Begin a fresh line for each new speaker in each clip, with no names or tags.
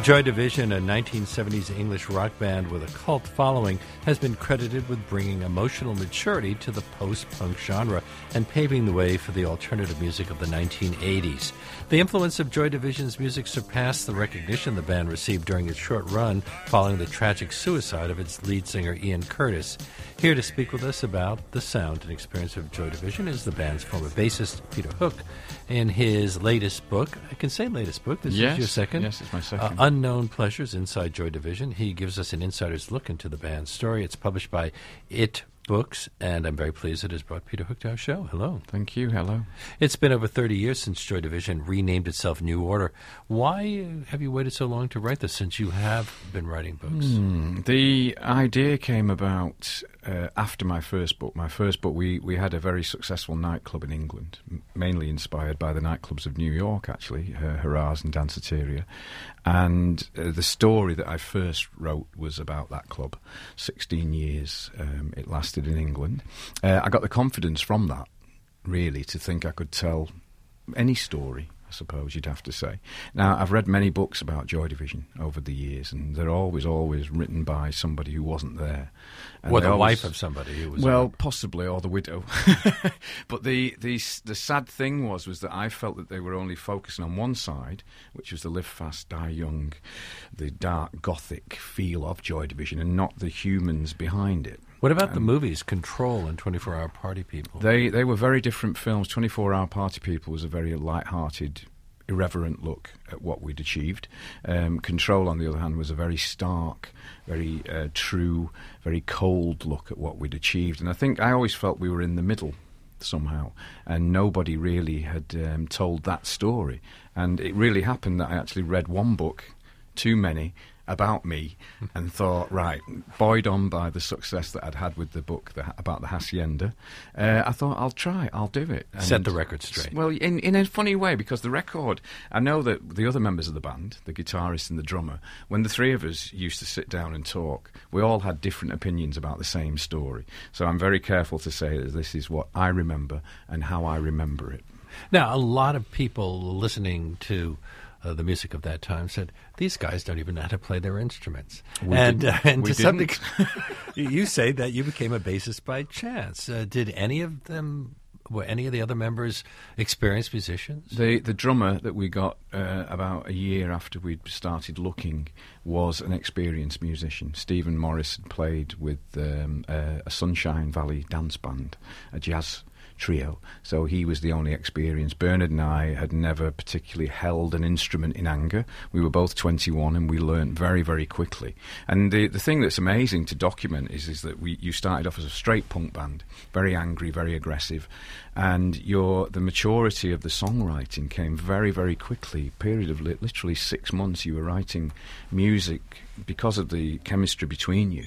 Joy Division, a 1970s English rock band with a cult following, has been credited with bringing emotional maturity to the post-punk genre and paving the way for the alternative music of the 1980s. The influence of Joy Division's music surpassed the recognition the band received during its short run following the tragic suicide of its lead singer Ian Curtis. Here to speak with us about the sound and experience of Joy Division is the band's former bassist, Peter Hook. In his latest book, I can say latest book, this is your second.
Yes, it's my second.
Unknown Pleasures Inside Joy Division. He gives us an insider's look into the band's story. It's published by It Books, and I'm very pleased it has brought Peter Hook to our show. Hello.
Thank you. Hello.
It's been over 30 years since Joy Division renamed itself New Order. Why have you waited so long to write this, since you have been writing books?
The idea came about after my first book. My first book, we had a very successful nightclub in England, mainly inspired by the nightclubs of New York, actually, Harrah's and Danceteria. And the story that I first wrote was about that club. 16 years it lasted in England. I got the confidence from that, really, to think I could tell any story, I suppose you'd have to say. Now, I've read many books about Joy Division over the years, and they're always written by somebody who wasn't there. And
or the wife of somebody who was there.
Well, possibly, or the widow. But the sad thing was that I felt that they were only focusing on one side, which was the live fast, die young, the dark, gothic feel of Joy Division, and not the humans behind it.
What about the movies, Control and 24-Hour Party People?
They were very different films. 24-Hour Party People was a very light-hearted, irreverent look at what we'd achieved. Control, on the other hand, was a very stark, very true, very cold look at what we'd achieved. And I think I always felt we were in the middle somehow, and nobody really had told that story. And it really happened that I actually read one book, too many, about me, and thought, right, buoyed on by the success that I'd had with the book about the Hacienda, I thought, I'll do it. And
set the record straight.
Well, in a funny way, because the record, I know that the other members of the band, the guitarist and the drummer, when the three of us used to sit down and talk, we all had different opinions about the same story. So I'm very careful to say that this is what I remember and how I remember it.
Now, a lot of people listening to the music of that time said, these guys don't even know how to play their instruments. And to some degree, you say that you became a bassist by chance. Did any of them, were any of the other members experienced musicians?
The drummer that we got about a year after we'd started looking was an experienced musician. Stephen Morris had played with a Sunshine Valley dance band, a jazz trio, so he was the only experience. Bernard and I had never particularly held an instrument in anger. We were both 21 and we learnt very, very quickly. And the thing that's amazing to document is that you started off as a straight punk band, very angry, very aggressive, and the maturity of the songwriting came very, very quickly. A period of literally 6 months you were writing music because of the chemistry between you,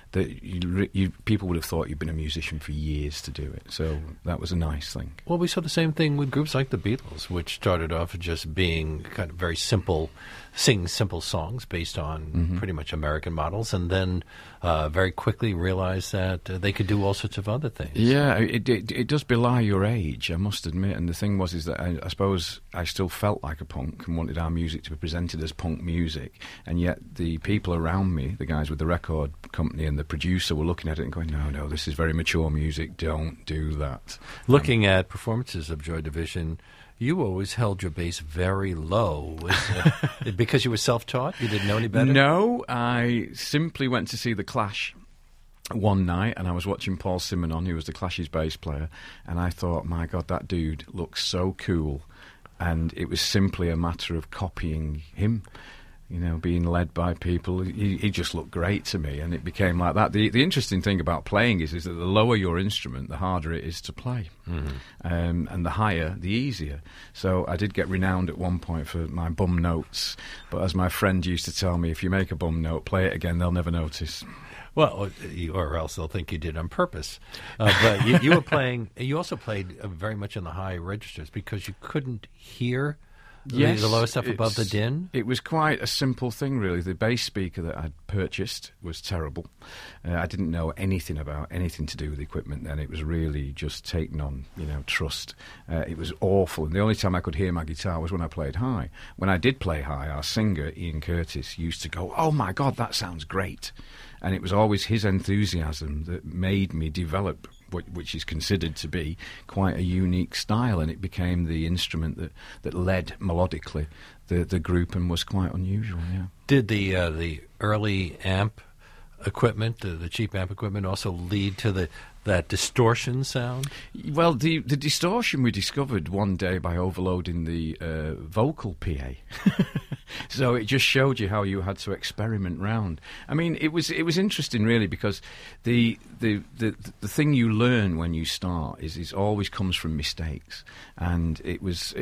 that people would have thought you'd been a musician for years to do it. So that was a nice thing.
Well, we saw the same thing with groups like the Beatles, which started off just being kind of very simple, sing simple songs based on pretty much American models, and then very quickly realized that they could do all sorts of other things.
Yeah, it does belie your age, I must admit. And the thing is that I suppose I still felt like a punk and wanted our music to be presented as punk music, and yet the people around me, the guys with the record company and the producer, were looking at it and going, no, this is very mature music, don't do that.
Looking at performances of Joy Division, you always held your bass very low. Was it because you were self-taught? You didn't know any better?
No, I simply went to see The Clash one night, and I was watching Paul Simonon, who was The Clash's bass player, and I thought, my God, that dude looks so cool. And it was simply a matter of copying him. You know, being led by people, he just looked great to me, and it became like that. The interesting thing about playing is that the lower your instrument, the harder it is to play, and the higher, the easier. So I did get renowned at one point for my bum notes, but as my friend used to tell me, if you make a bum note, play it again, they'll never notice.
Well, or else they'll think you did on purpose. But you were playing. You also played very much in the high registers because you couldn't hear
Yes,
the lowest stuff above the din?
It was quite a simple thing, really. The bass speaker that I'd purchased was terrible. I didn't know anything about anything to do with the equipment then. It was really just taken on, trust. It was awful. And the only time I could hear my guitar was when I played high. When I did play high, our singer, Ian Curtis, used to go, "Oh, my God, that sounds great." And it was always his enthusiasm that made me develop which is considered to be quite a unique style, and it became the instrument that led melodically the group and was quite unusual. Yeah.
Did the early amp equipment, the cheap amp equipment, also lead to that distortion sound?
Well, the distortion we discovered one day by overloading the vocal PA. So it just showed you how you had to experiment round. I mean, it was interesting, really, because the thing you learn when you start is always comes from mistakes, and it was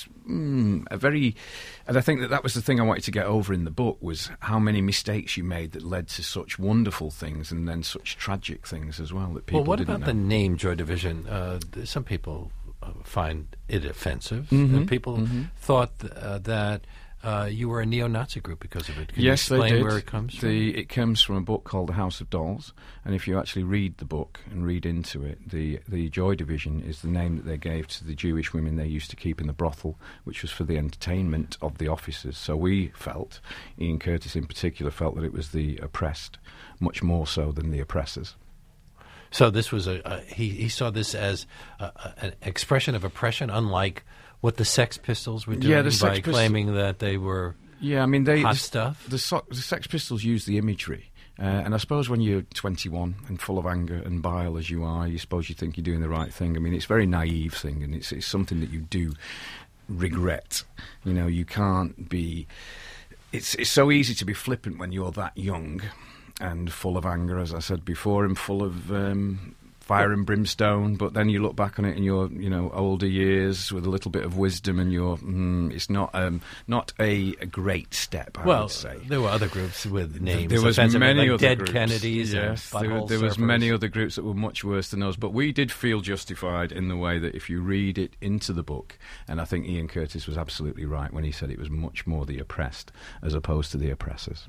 a very, and I think that was the thing I wanted to get over in the book, was how many mistakes you made that led to such wonderful things and then such tragic things as well that people.
Well, what
didn't
about
know.
the name Joy Division? Some people find it offensive,
Mm-hmm,
and people thought that you were a neo-Nazi group because of it. Can you
Yes, they
explain
did.
where it comes from?
It comes from a book called The House of Dolls, and if you actually read the book and read into it, the Joy Division is the name that they gave to the Jewish women they used to keep in the brothel, which was for the entertainment of the officers. So we felt, Ian Curtis in particular, felt that it was the oppressed, much more so than the oppressors.
So this was he saw this as an expression of oppression, unlike what the Sex Pistols were doing by claiming that they were hot stuff.
The Sex Pistols use the imagery. And I suppose when you're 21 and full of anger and bile as you are, you suppose you think you're doing the right thing. I mean, it's a very naive thing, and it's something that you do regret. You can't be... It's so easy to be flippant when you're that young and full of anger, as I said before, and full of fire and brimstone. But then you look back on it in your older years with a little bit of wisdom, and it's not a great step. I would say
there were other groups with names.
There was many
like
other
Dead
groups.
Kennedys.
Yes,
and
there was many other groups that were much worse than those. But we did feel justified in the way that if you read it into the book, and I think Ian Curtis was absolutely right when he said it was much more the oppressed as opposed to the oppressors.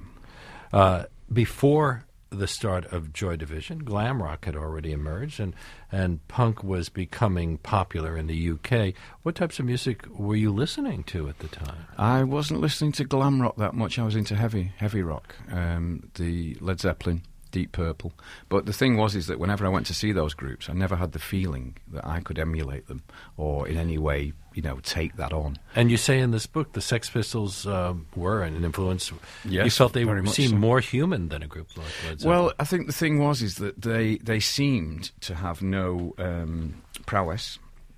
Before the start of Joy Division, glam rock had already emerged, and punk was becoming popular in the UK. What types of music were you listening to at the time?
I wasn't listening to glam rock that much. I was into heavy rock, the Led Zeppelin, Deep Purple. But the thing was is that whenever I went to see those groups, I never had the feeling that I could emulate them or in any way, take that on.
And you say in this book the Sex Pistols were an influence.
Yes,
you felt they seemed
so.
more human than a group like Led Zeppelin.
Well, I think the thing was is that they seemed to have no prowess,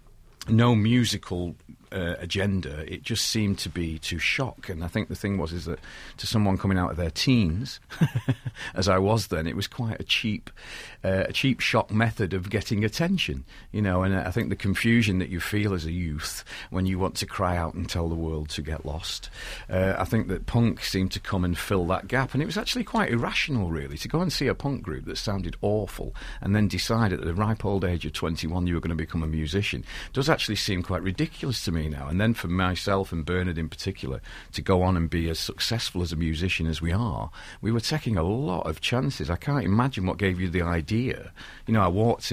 no musical agenda. It just seemed to be to shock. And I think the thing was is that to someone coming out of their teens, as I was then, it was quite a cheap shock method of getting attention, and I think the confusion that you feel as a youth when you want to cry out and tell the world to get lost, I think that punk seemed to come and fill that gap. And it was actually quite irrational, really, to go and see a punk group that sounded awful and then decide at the ripe old age of 21 you were going to become a musician. It does actually seem quite ridiculous to me now. And then for myself and Bernard in particular to go on and be as successful as a musician as we are, we were taking a lot of chances. I can't imagine what gave you the idea. I walked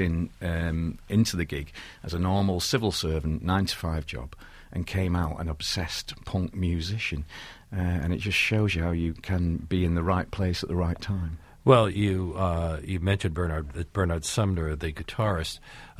into the gig as a normal civil servant, 9-to-5 job, and came out an obsessed punk musician. And it just shows you how you can be in the right place at the right time.
Well, you mentioned Bernard Sumner, the guitarist.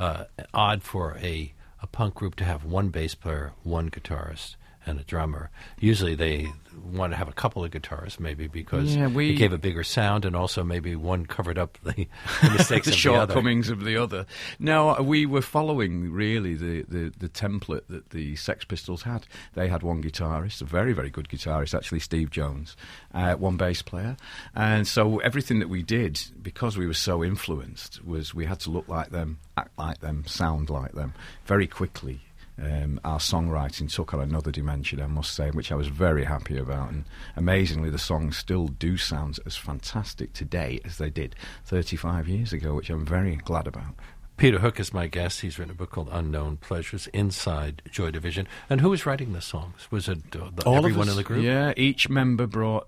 Odd for a punk group to have one bass player, one guitarist, and a drummer. Usually they want to have a couple of guitarists, maybe because it gave a bigger sound, and also maybe one covered up the mistakes
the
of
shortcomings of the other. No, we were following really the template that the Sex Pistols had. They had one guitarist, a very, very good guitarist, actually, Steve Jones, one bass player. And so everything that we did, because we were so influenced, was we had to look like them, act like them, sound like them very quickly. Our songwriting took on another dimension, I must say, which I was very happy about. And amazingly, the songs still do sound as fantastic today as they did 35 years ago, which I'm very glad about.
Peter Hook is my guest. He's written a book called Unknown Pleasures Inside Joy Division. And who was writing the songs? Was it everyone in the group?
Yeah, each member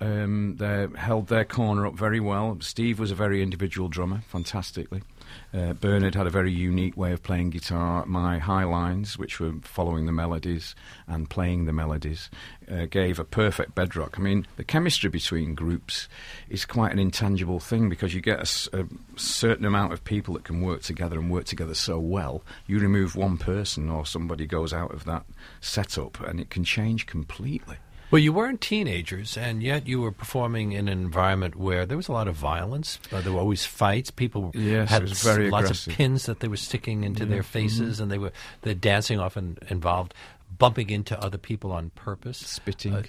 held their corner up very well. Steve was a very individual drummer, fantastically. Bernard had a very unique way of playing guitar. My high lines, which were following the melodies and playing the melodies, gave a perfect bedrock. I mean, the chemistry between groups is quite an intangible thing because you get a certain amount of people that can work together and work together so well. You remove one person or somebody goes out of that setup and it can change completely.
Well, you weren't teenagers, and yet you were performing in an environment where there was a lot of violence. There were always fights. People had lots aggressive. Of pins that they were sticking into their faces, and the dancing often involved bumping into other people on purpose.
Spitting.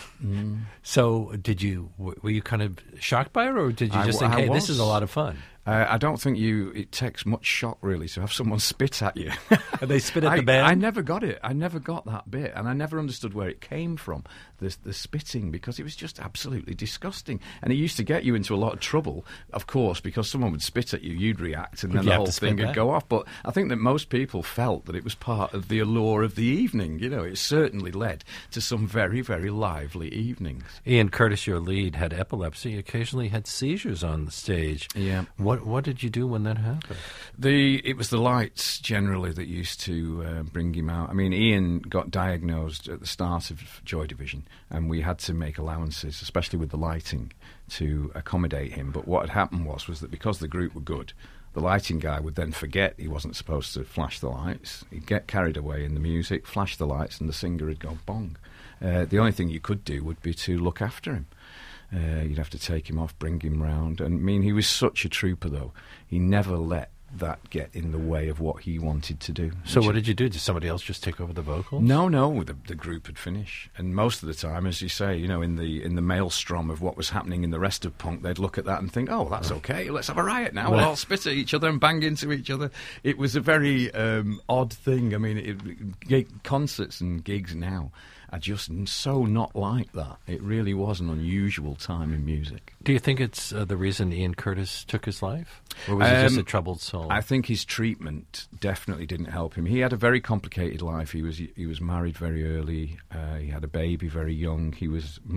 So were you kind of shocked by it, or did you just think, hey, this is a lot of fun?
I don't think it takes much shock, really, to have someone spit at you.
And they spit at the band?
I never got it. I never got that bit. And I never understood where it came from, the spitting, because it was just absolutely disgusting. And it used to get you into a lot of trouble, of course, because someone would spit at you, you'd react, and then the whole thing would go off. But I think that most people felt that it was part of the allure of the evening. You know, it certainly led to some very, very lively evenings.
Ian Curtis, your lead, had epilepsy, occasionally had seizures on the stage.
Yeah.
What did you do when that happened?
It was the lights generally that used to bring him out. I mean, Ian got diagnosed at the start of Joy Division, and we had to make allowances, especially with the lighting, to accommodate him. But what had happened was that because the group were good, the lighting guy would then forget he wasn't supposed to flash the lights. He'd get carried away in the music, flash the lights, and the singer would go bong. The only thing you could do would be to look after him. You'd have to take him off, bring him round. And I mean, he was such a trooper, though. He never let that get in the way of what he wanted to do.
So what did you do? Did somebody else just take over the vocals?
No, the group would finish. And most of the time, as you say, you know, in the maelstrom of what was happening in the rest of punk, they'd look at that and think, oh, that's okay, let's have a riot now. We'll all spit at each other and bang into each other. It was a very odd thing. I mean, concerts and gigs now are just so not like that. It really was an unusual time in music.
Do you think it's the reason Ian Curtis took his life? Or was he just a troubled soul?
I think his treatment definitely didn't help him. He had a very complicated life. He was married very early. He had a baby very young. He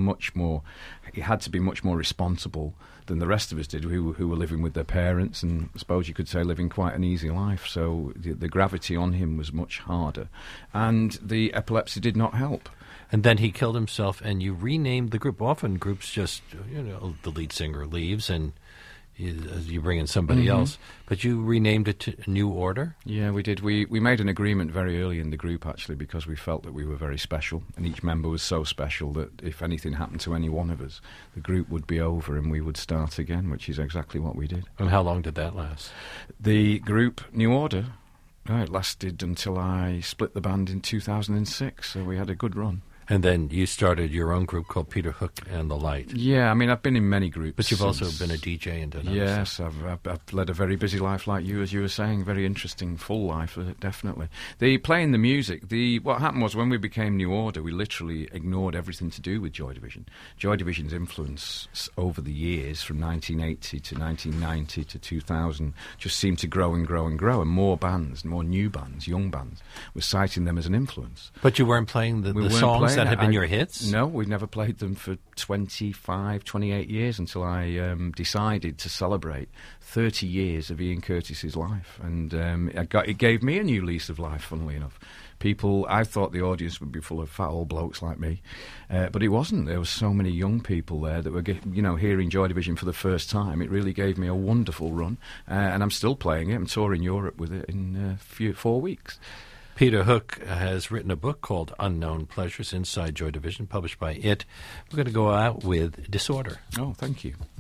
had to be much more responsible than the rest of us did, who were living with their parents, and I suppose you could say living quite an easy life. So the gravity on him was much harder. And the epilepsy did not help.
And then he killed himself, and you renamed the group. Often groups just, the lead singer leaves, and you bring in somebody else. But you renamed it to New Order?
Yeah, we did. We made an agreement very early in the group, actually, because we felt that we were very special, and each member was so special that if anything happened to any one of us, the group would be over and we would start again, which is exactly what we did.
And how long did that last?
The group, New Order, it lasted until I split the band in 2006, so we had a good run.
And then you started your own group called Peter Hook and the Light.
Yeah, I mean, I've been in many groups.
But you've also been a DJ and done other
Yes,
stuff.
I've led a very busy life like you, as you were saying. Very interesting, full life, definitely. Playing the music, what happened was when we became New Order, we literally ignored everything to do with Joy Division. Joy Division's influence over the years, from 1980 to 1990 to 2000, just seemed to grow and grow and grow, and more bands, more new bands, young bands, were citing them as an influence.
But you weren't playing the songs that had been your hits?
No, we'd never played them for 25, 28 years until I decided to celebrate 30 years of Ian Curtis's life. And it gave me a new lease of life, funnily enough. I thought the audience would be full of fat old blokes like me, but it wasn't. There were so many young people there that were hearing Joy Division for the first time. It really gave me a wonderful run, and I'm still playing it. I'm touring Europe with it in 4 weeks.
Peter Hook has written a book called Unknown Pleasures Inside Joy Division, published by IT. We're going to go out with Disorder.
Oh, thank you.